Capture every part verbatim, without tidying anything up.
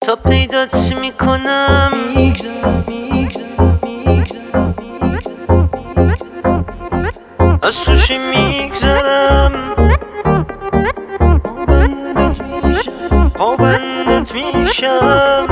تا پیدات میکنم میگذرم میگذرم میگذرم از سوشی میگذرم پابندت میشم پابندت میشم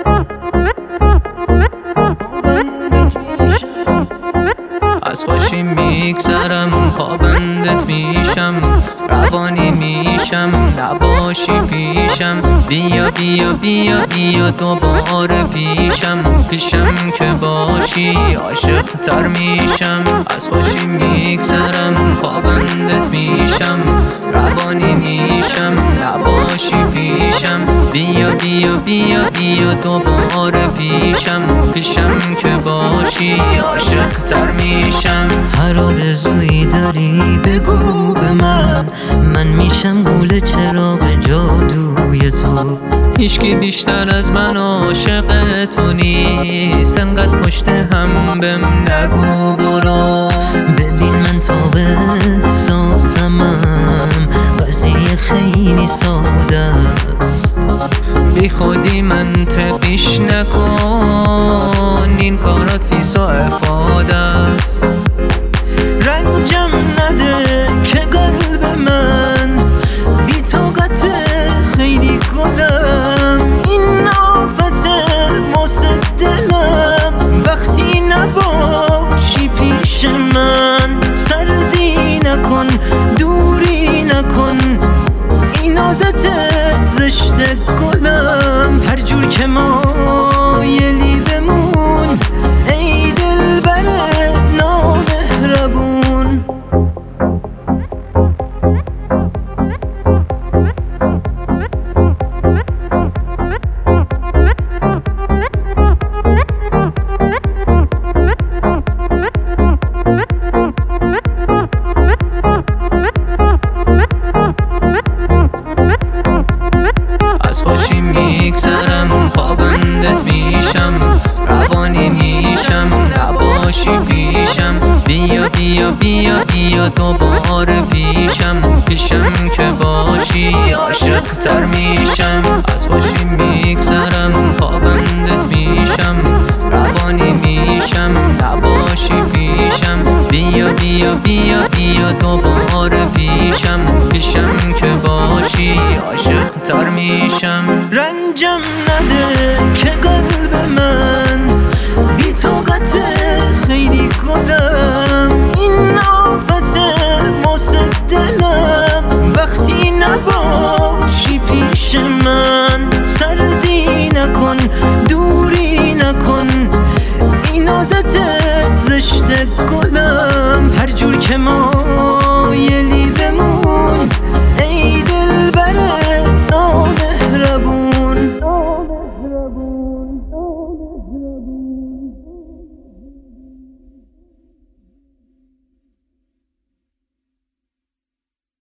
پابندت میشم از خوشی میگذرم پابندت میشم روانی میشم نباشی پیشم بیا بیا بیا بیا دوباره پیشم پیشم که باشی عاشق تر میشم از خوشی میگذرم پابندت میشم روانی میشم نباشی پیشم بیا بیا بیا بیا دوباره پیشم پیشم که باشی عاشق تر میشم هر آرزویی داری بگو به من من میشم گول چراغ جادوی تو هیچکی بیشتر از من عاشق تو نیست انقدر پشت هم بهم نگو برو ببین من تا به احساسمم قضیه خیلی ساده است بی خودی منطقیش نکن این کارات فیس و افاده است رنجم نده که قلب من بی طاقت خیلی گلم این آفت واسه دلم وقتی نباشی پیش من سردی نکن دوری نکن این عادتت زشته گلم هر جور که مایلی بمون ای دلبر نامهربون از خوشی میگذرم پابندت میشم روانی میشم نباشی پیشم بیا بیا بیا بیا دوباره پیشم پیشم که باشی عاشق تر میشم از خوشی میگذرم پابندت میشم روانی میشم نباشی پیشم بیا بیا بیا بیا دوباره پیشم پیشم که باشی عاشق تر میشم رنجم نده که قلب من بی طاقت خیلی گلم این آفت واسه دلم وقتی نباشی پیش من سردی نکن دوری نکن این عادتت زشته گلم